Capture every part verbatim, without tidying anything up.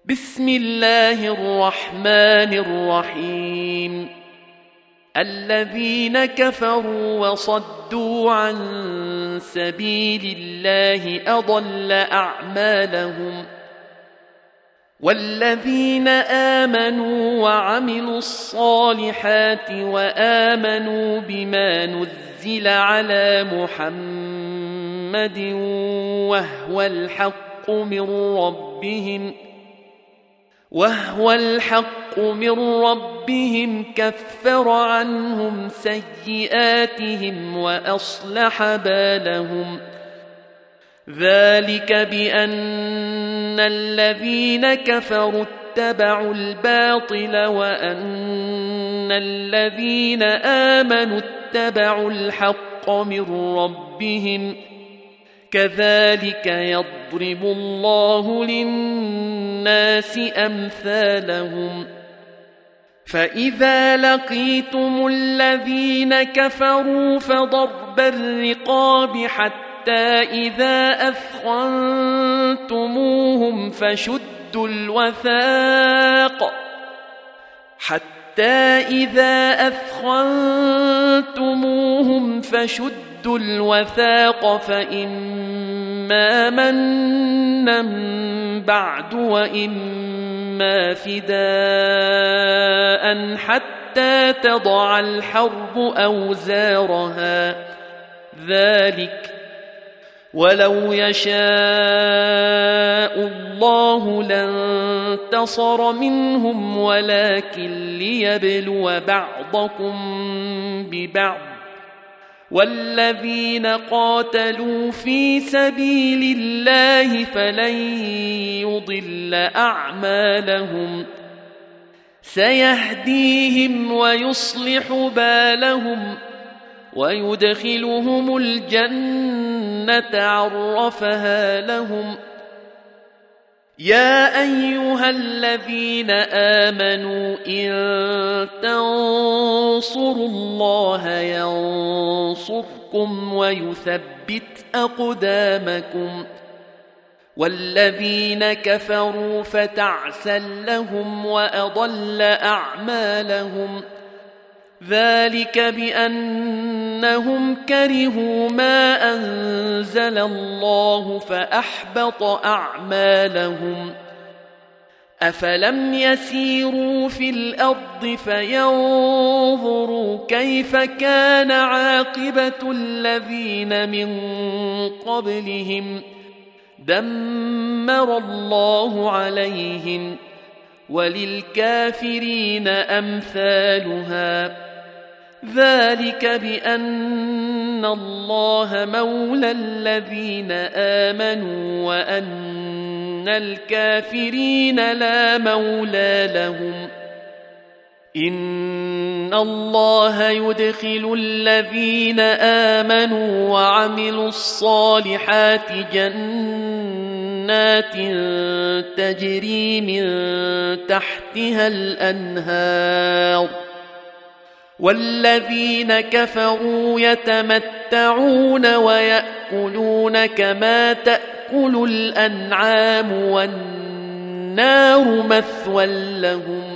بسم الله الرحمن الرحيم. الذين كفروا وصدوا عن سبيل الله أضل أعمالهم، والذين آمنوا وعملوا الصالحات وآمنوا بما نزل على محمد وهو الحق من ربهم وهو الحق من ربهم كفر عنهم سيئاتهم وأصلح بالهم. ذلك بأن الذين كفروا اتبعوا الباطل وأن الذين آمنوا اتبعوا الحق من ربهم، كذلك يضرب الله للناس أمثالهم. فإذا لقيتم الذين كفروا فضرب الرقاب حتى إذا أثخنتموهم فشدوا الوثاق حتى إذا أثخنتموهم فشدوا الوثاق فإما منا بعد وإما فداء حتى تضع الحرب أوزارها. ذلك ولو يشاء الله لانتصر منهم ولكن ليبلو بعضكم ببعض، والذين قاتلوا في سبيل الله فلن يضل أعمالهم، سيهديهم ويصلح بالهم ويدخلهم الجنة عرفها لهم. يا أيها الذين آمنوا إن تنصروا الله ينصركم ويثبت أقدامكم، والذين كفروا فتعسا لهم وأضل أعمالهم. ذلك بأنهم كرهوا ما أنزل الله فأحبط أعمالهم. أفلم يسيروا في الأرض فينظروا كيف كان عاقبة الذين من قبلهم، دمر الله عليهم وللكافرين أمثالها. ذلك بأن الله مولى الذين آمنوا وأن الكافرين لا مولى لهم. إن الله يدخل الذين آمنوا وعملوا الصالحات جنات تجري من تحتها الأنهار، والذين كفروا يتمتعون ويأكلون كما تأكل الأنعام والنار مثوى لهم.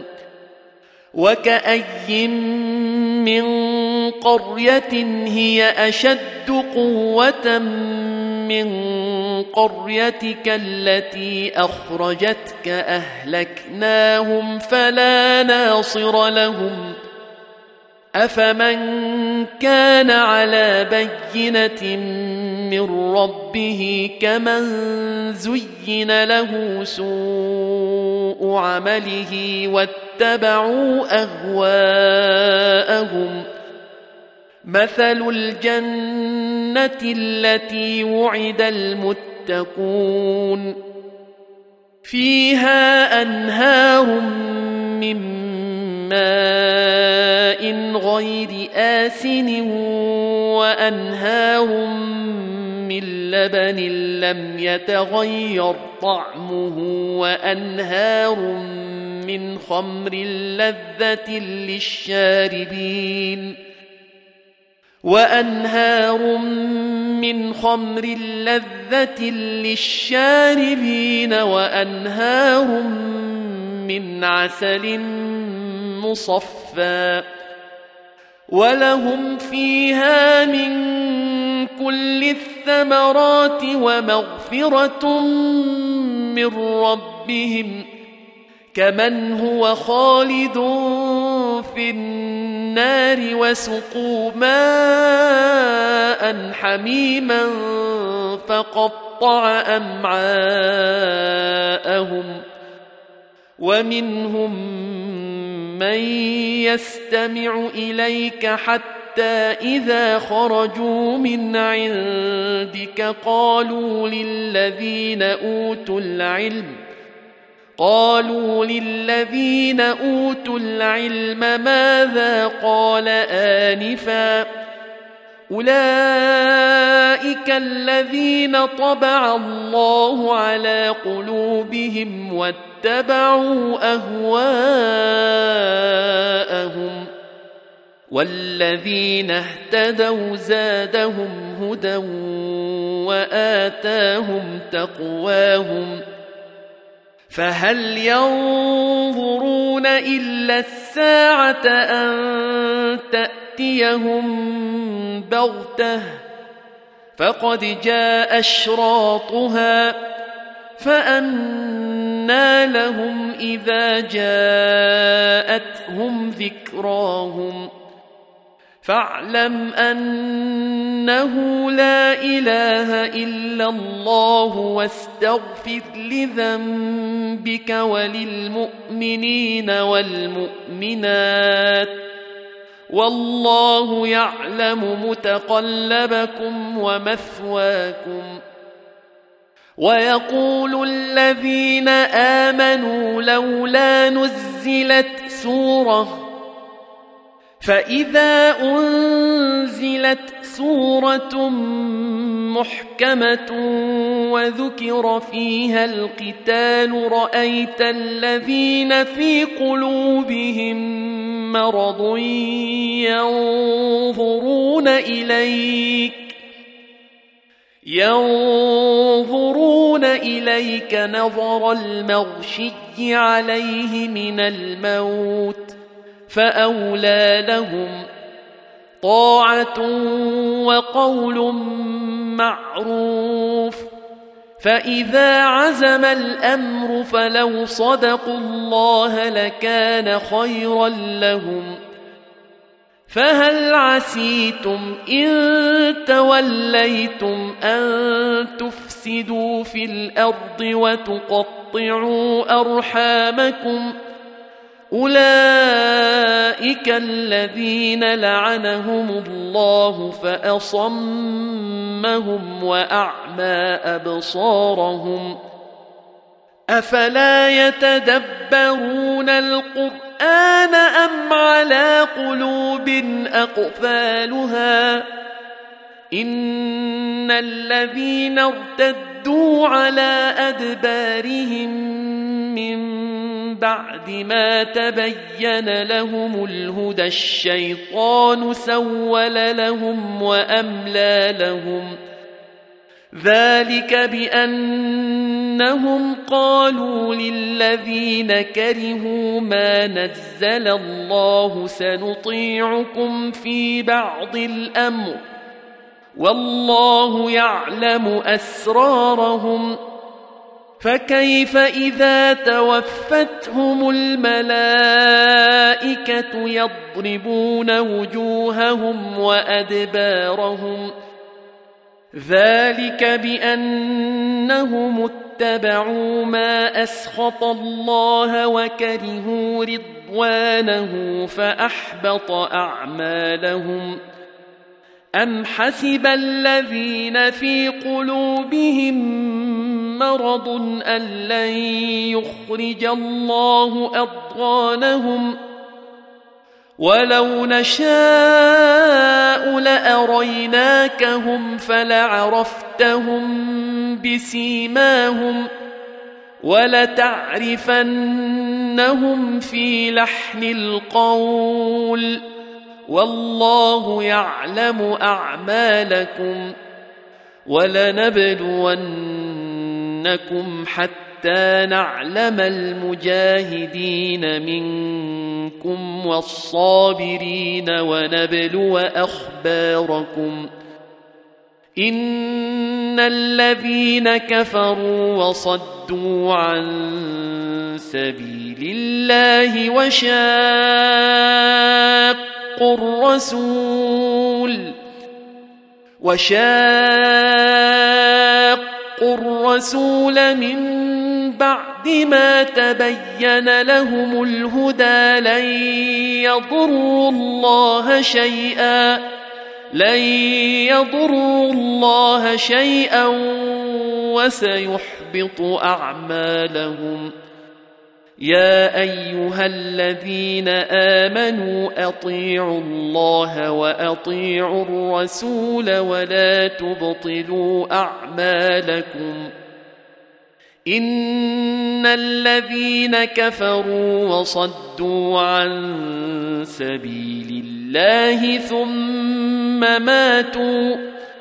وكأي من قرية هي أشد قوة من قريتك التي أخرجتك أهلكناهم فلا ناصر لهم. أفمن كان على بينة من ربه كمن زين له سوء عمله واتبعوا أهواءهم. مثل الجنة التي وعد المتقون فيها أنهار من ماء غير آسن وأنهار من لبن لم يتغير طعمه وأنهار من خمر لذة للشاربين وأنهار من خمر لذة للشاربين وأنهار من عسل مصفى ولهم فيها من كل الثمرات ومغفرة من ربهم كمن هو خالد في النار وسقوا ماء حميما فقطع أمعاءهم ومنهم من يستمع إليك حتى إذا خرجوا من عندك قالوا للذين أوتوا العلم قالوا للذين أوتوا العلم ماذا قال آنفا أولئك الذين طبع الله على قلوبهم واتبعوا أهواءهم والذين اهتدوا زادهم هدى وآتاهم تقواهم فهل ينظرون إلا الساعة أن تأتيهم بغتة فقد جاء أشراطها فأنى لهم إذا جاءتهم ذكراهم فاعلم أنه لا إله إلا الله واستغفر لذنبك وللمؤمنين والمؤمنات والله يعلم متقلبكم ومثواكم ويقول الذين آمنوا لولا نزلت سورة فإذا أنزلت سورة محكمة وذكر فيها القتال رأيت الذين في قلوبهم مرض ينظرون إليك ينظرون إليك نظر المغشي عليه من الموت فأولى لهم طاعة وقول معروف فإذا عزم الأمر فلو صدقوا الله لكان خيرا لهم فهل عسيتم إن توليتم أن تفسدوا في الأرض وتقطعوا أرحامكم أولئك الذين لعنهم الله فأصمهم وأعمى أبصارهم أفلا يتدبرون القرآن أم على قلوب أقفالها إن الذين ارتدوا على أدبارهم من بعد ما تبين لهم الهدى الشيطان سول لهم وأملى لهم ذلك بأنهم قالوا للذين كرهوا ما نزل الله سنطيعكم في بعض الأمر والله يعلم أسرارهم فكيف إذا توفتهم الملائكة يضربون وجوههم وأدبارهم ذلك بأنهم اتبعوا ما أسخط الله وكرهوا رضوانه فأحبط أعمالهم أم حسب الذين في قلوبهم مرض أن لن يخرج الله أضغانهم ولو نشاء لأريناكهم فلعرفتهم بسيماهم ولتعرفنهم في لحن القول والله يعلم أعمالكم ولنبلونكم حتى حتى نعلم المجاهدين منكم والصابرين ونبلو أخباركم إن الذين كفروا وصدوا عن سبيل الله وشاقوا الرسول وشاقوا الرسول من بعد ما تبين لهم الهدى لن يضروا الله شيئا لن يضروا الله شيئا وسيحبط أعمالهم يا أيها الذين آمنوا أطيعوا الله وأطيعوا الرسول ولا تبطلوا أعمالكم إن الذين كفروا وصدوا عن سبيل الله ثم ماتوا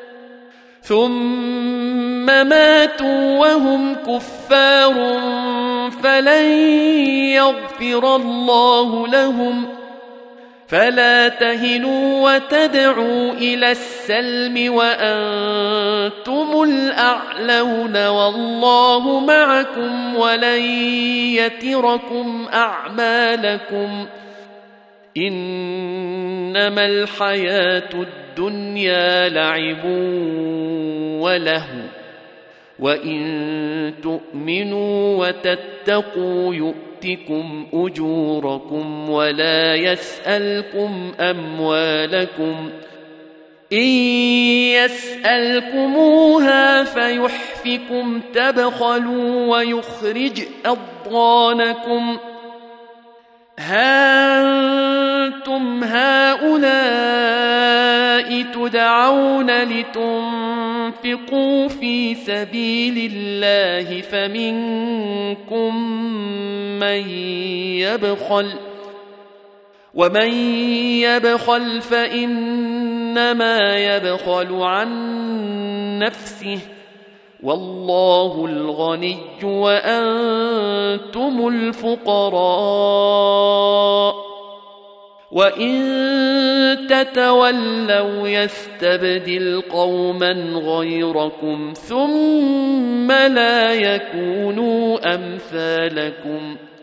ثم ماتوا وهم كفار فلن يغفر الله لهم فلا تهنوا وتدعوا إلى السلم وأنتم الأعلون والله معكم ولن يتركم أعمالكم إنما الحياة الدنيا لعب ولهو وإن تؤمنوا وتتقوا يؤتكم أجوركم ولا يسألكم أموالكم إن يسألكموها فيحفكم تبخلوا ويخرج أضغانكم ها أنتم هؤلاء تدعون لتنفقوا في سبيل الله فمنكم من يبخل ومن يبخل فإنما يبخل عن نفسه والله الغني وأنتم الفقراء وإن تتولوا يستبدل قوما غيركم ثم لا يكونوا أمثالكم